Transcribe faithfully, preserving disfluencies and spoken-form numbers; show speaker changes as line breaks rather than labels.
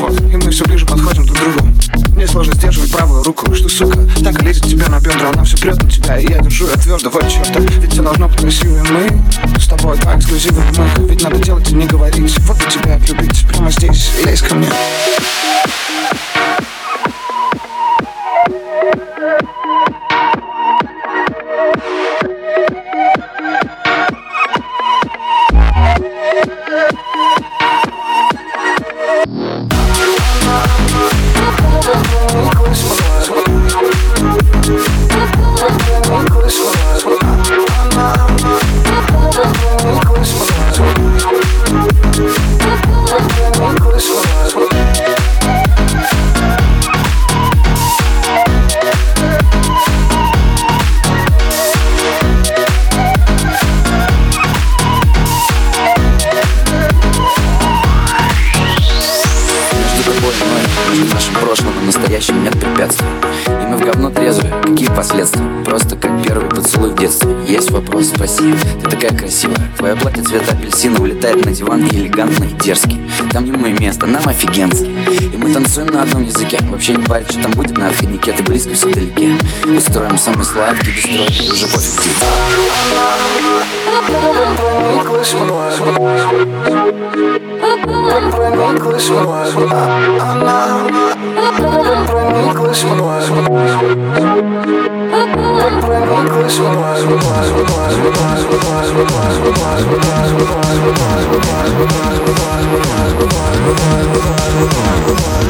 свод, и мы все ближе подходим друг к другу. Мне сложно сдерживать правую руку, что, сука, так и лезет тебе на бедра. Она все прет на тебя, и я держу ее твердо. Вот черта, ведь все должно быть красивее. Мы с тобой два эксклюзива. Мы, ведь надо делать и не говорить. Вот бы тебя любить прямо здесь, лезь ко мне.
В нашем прошлом и настоящем нет препятствий, и мы в говно трезвые, какие последствия? Просто как первый поцелуй в детстве. Есть вопрос, спроси, ты такая красивая. Твое платье цвета апельсина улетает на диван и элегантно, и дерзкий. Там ему и место, нам офигенски. И мы танцуем на одном языке. Вообще не парит, что там будет на отходнике. Ты близко, все вдалеке. Устроим самый сладкий дестрой. И уже пофиг где.
Она